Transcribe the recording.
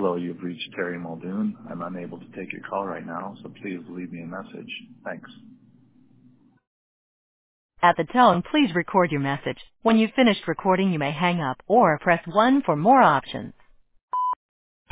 Hello, you've reached Terry Muldoon. I'm unable to take your call right now, so please leave me a message. Thanks. At the tone, please record your message. When you've finished recording, you may hang up or press 1 for more options.